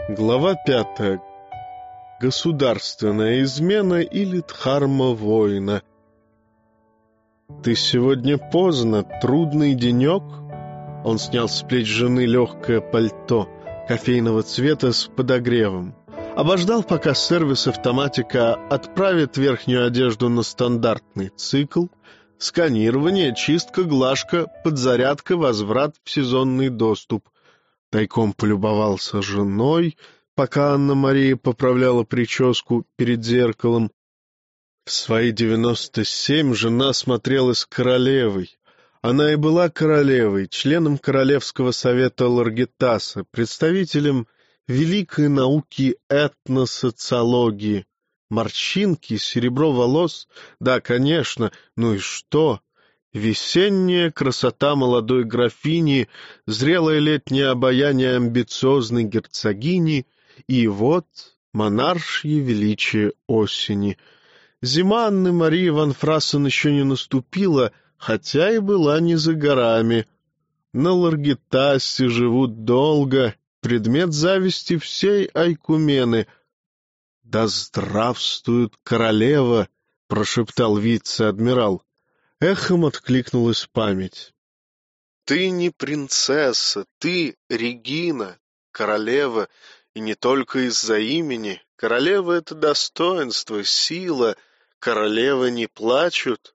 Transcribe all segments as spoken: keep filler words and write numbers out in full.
Глава пятая. Государственная измена или дхарма воина. «Ты сегодня поздно, трудный денек?» Он снял с плеч жены легкое пальто кофейного цвета с подогревом. Обождал, пока сервис-автоматика отправит верхнюю одежду на стандартный цикл: сканирование, чистка, глажка, подзарядка, возврат в сезонный доступ. Тайком полюбовался женой, пока Анна-Мария поправляла прическу перед зеркалом. В свои девяносто семь жена смотрелась королевой. Она и была королевой, членом Королевского совета Ларгитаса, представителем великой науки этносоциологии. Морщинки, серебро волос, да, конечно, ну и что? Весенняя красота молодой графини, зрелое летнее обаяние амбициозной герцогини, и вот монаршье величие осени. Зима Анны Марии ван Фрассен еще не наступила, хотя и была не за горами. На Ларгитасе живут долго, предмет зависти всей Айкумены. «Да здравствует королева!» — прошептал вице-адмирал. Эхом откликнулась память. «Ты не принцесса, ты Регина, королева, и не только из-за имени. Королева — это достоинство, сила. Королевы не плачут».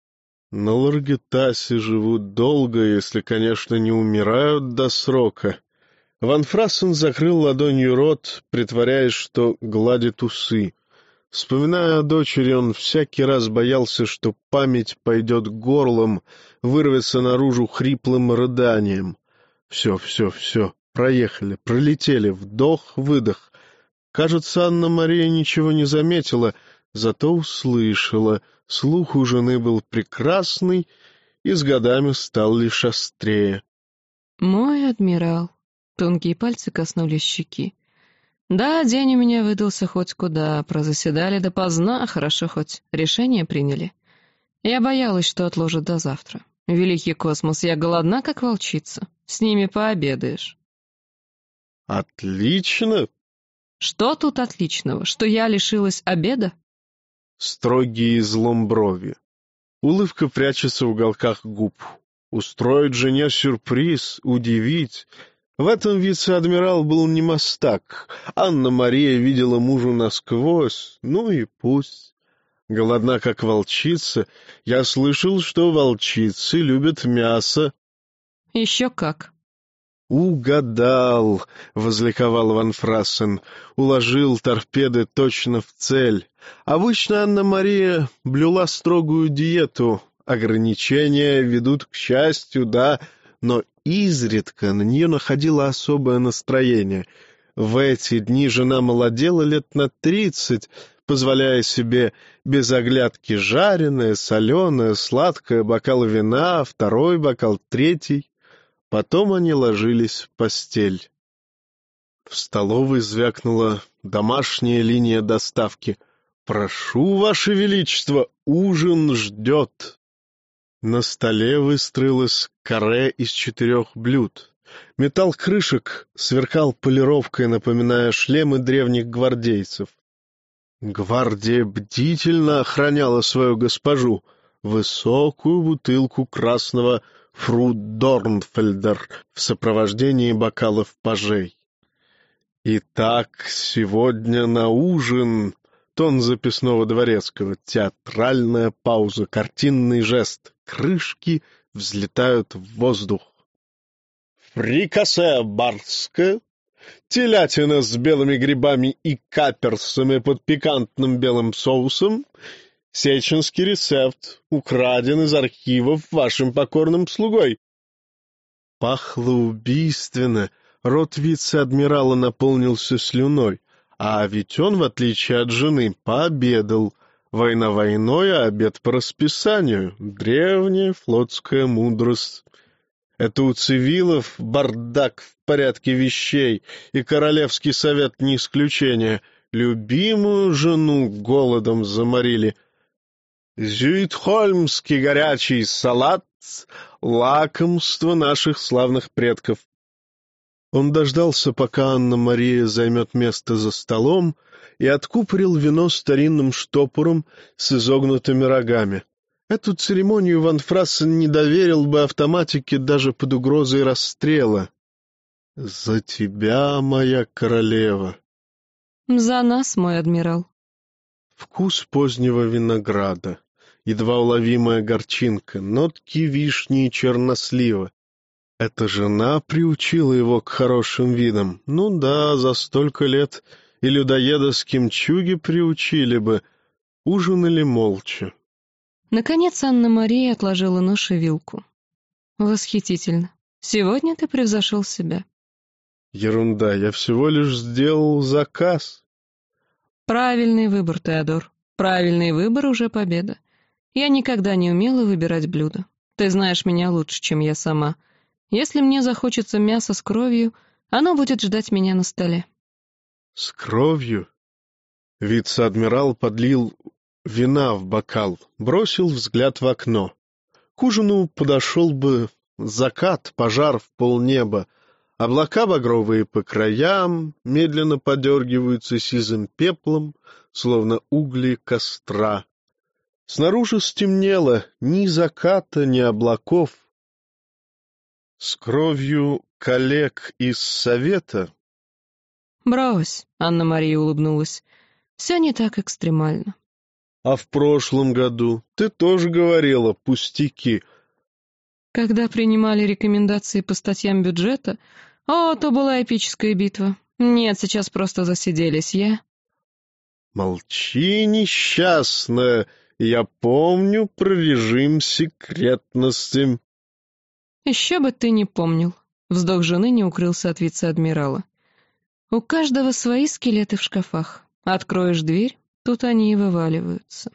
На Ларгитасе живут долго, если, конечно, не умирают до срока. Ван Фрассен закрыл ладонью рот, притворяясь, что гладит усы. Вспоминая о дочери, он всякий раз боялся, что память пойдет горлом, вырвется наружу хриплым рыданием. Все, все, все, проехали, пролетели, вдох-выдох. Кажется, Анна-Мария ничего не заметила, зато услышала. Слух у жены был прекрасный и с годами стал лишь острее. «Мой адмирал». Тонкие пальцы коснулись щеки. «Да, день у меня выдался хоть куда. Прозаседали допоздна, хорошо хоть решение приняли. Я боялась, что отложат до завтра. Великий космос, я голодна, как волчица. С ними пообедаешь». «Отлично!» «Что тут отличного? Что я лишилась обеда?» Строгие излом брови. Улыбка прячется в уголках губ. Устроить жене сюрприз, удивить. В этом вице-адмирал был не мастак. Анна-Мария видела мужа насквозь. Ну и пусть. Голодна, как волчица. Я слышал, что волчицы любят мясо. «Еще как». «Угадал!» — возликовал Ван Фрассен. Уложил торпеды точно в цель. Обычно Анна-Мария блюла строгую диету. Ограничения ведут к счастью, да, но изредка на нее находило особое настроение. В эти дни жена молодела лет на тридцать, позволяя себе без оглядки жареное, соленое, сладкое, бокал вина, второй бокал, третий. Потом они ложились в постель. В столовой звякнула домашняя линия доставки. «Прошу, Ваше Величество, ужин ждет». На столе выстроилось каре из четырех блюд. Металл крышек сверкал полировкой, напоминая шлемы древних гвардейцев. Гвардия бдительно охраняла свою госпожу, высокую бутылку красного Фрут Дорнфельдер в сопровождении бокалов пажей. «Итак, сегодня на ужин...» Тон записного дворецкого, театральная пауза, картинный жест. Крышки взлетают в воздух. Фрикасе барское, телятина с белыми грибами и каперсами под пикантным белым соусом, сеченский рецепт, украден из архивов вашим покорным слугой. Пахло убийственно, рот вице-адмирала наполнился слюной, а ведь он, в отличие от жены, пообедал. Война войной, а обед по расписанию. Древняя флотская мудрость. Это у цивилов бардак в порядке вещей, и Королевский совет не исключение. Любимую жену голодом заморили. Зюитхольмский горячий салат — лакомство наших славных предков. Он дождался, пока Анна-Мария займет место за столом, и откупорил вино старинным штопором с изогнутыми рогами. Эту церемонию Ван Фрассен не доверил бы автоматике даже под угрозой расстрела. «За тебя, моя королева!» «За нас, мой адмирал!» Вкус позднего винограда, едва уловимая горчинка, нотки вишни и чернослива. Эта жена приучила его к хорошим видам. Ну да, за столько лет и людоеда с кимчуги приучили бы. Ужинали молча. Наконец Анна-Мария отложила нож и вилку. «Восхитительно. Сегодня ты превзошел себя». Ерунда, я всего лишь сделал заказ. «Правильный выбор, Теодор. Правильный выбор уже победа. Я никогда не умела выбирать блюда. Ты знаешь меня лучше, чем я сама. Если мне захочется мясо с кровью, оно будет ждать меня на столе». С кровью? Вице-адмирал подлил вина в бокал, бросил взгляд в окно. К ужину подошел бы закат, пожар в полнеба. Облака багровые по краям медленно подергиваются сизым пеплом, словно угли костра. Снаружи стемнело, ни заката, ни облаков. С кровью коллег из совета? «Брось», — Анна-Мария улыбнулась, — «все не так экстремально». А в прошлом году ты тоже говорила пустяки. Когда принимали рекомендации по статьям бюджета, о, то была эпическая битва. Нет, сейчас просто засиделись, я... Молчи, несчастная, я помню про режим секретности. Еще бы ты не помнил. Вздох жены не укрылся от вице-адмирала. У каждого свои скелеты в шкафах. Откроешь дверь, тут они и вываливаются.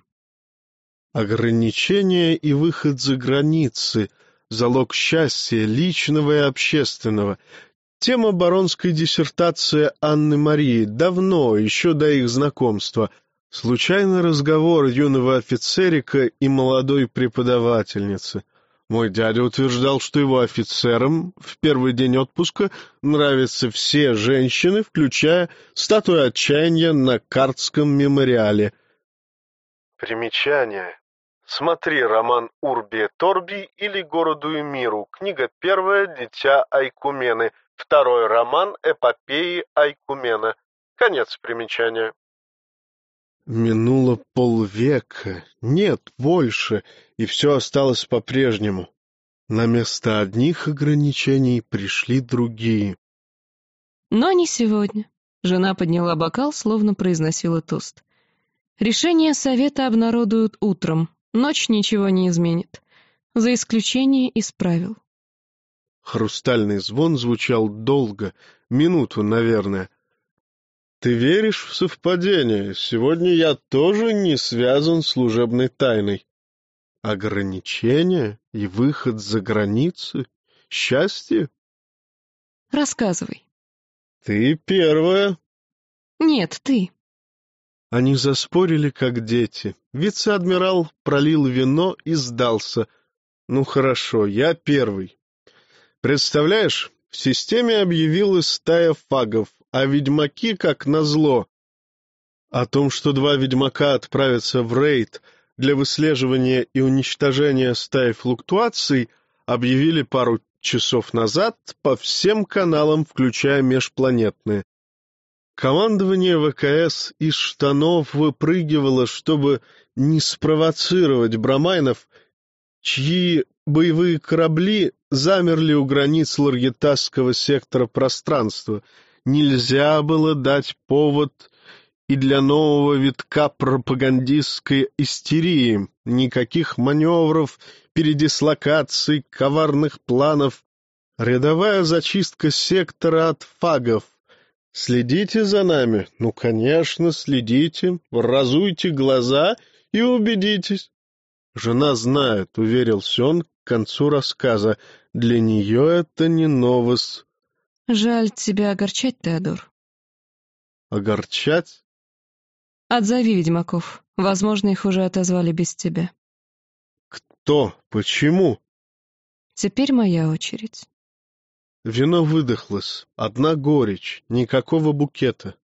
Ограничения и выход за границы — залог счастья личного и общественного. Тема баронской диссертации Анны-Марии давно, еще до их знакомства. Случайный разговор юного офицерика и молодой преподавательницы. Мой дядя утверждал, что его офицерам в первый день отпуска нравятся все женщины, включая статую отчаяния на Картском мемориале. Примечание. Смотри роман «Урби Торби» или «Городу и миру», книга первая «Дитя Айкумены», второй роман «Эпопеи Айкумена». Конец примечания. Минуло полвека, нет, больше, и все осталось по-прежнему. На место одних ограничений пришли другие. Но не сегодня. Жена подняла бокал, словно произносила тост. Решение совета обнародуют утром, ночь ничего не изменит, за исключением из правил. Хрустальный звон звучал долго, минуту, наверное. Ты веришь в совпадение? Сегодня я тоже не связан с служебной тайной. Ограничения и выход за границы? Счастье? Рассказывай. Ты первая. Нет, ты. Они заспорили, как дети. Вице-адмирал пролил вино и сдался. Ну хорошо, я первый. Представляешь, в системе объявилась стая фагов, а ведьмаки, как назло. О том, что два ведьмака отправятся в рейд для выслеживания и уничтожения стаи флуктуаций, объявили пару часов назад по всем каналам, включая межпланетные. Командование ВКС из штанов выпрыгивало, чтобы не спровоцировать бромайнов, чьи боевые корабли замерли у границ Ларгитасского сектора пространства. Нельзя было дать повод и для нового витка пропагандистской истерии. Никаких маневров, передислокаций, коварных планов. Рядовая зачистка сектора от фагов. Следите за нами? Ну, конечно, следите. Разуйте глаза и убедитесь. Жена знает, уверился он к концу рассказа. Для нее это не новость. Жаль тебя огорчать, Теодор. Огорчать? Отзови ведьмаков. Возможно, их уже отозвали без тебя. Кто? Почему? Теперь моя очередь. Вино выдохлось, одна горечь, никакого букета.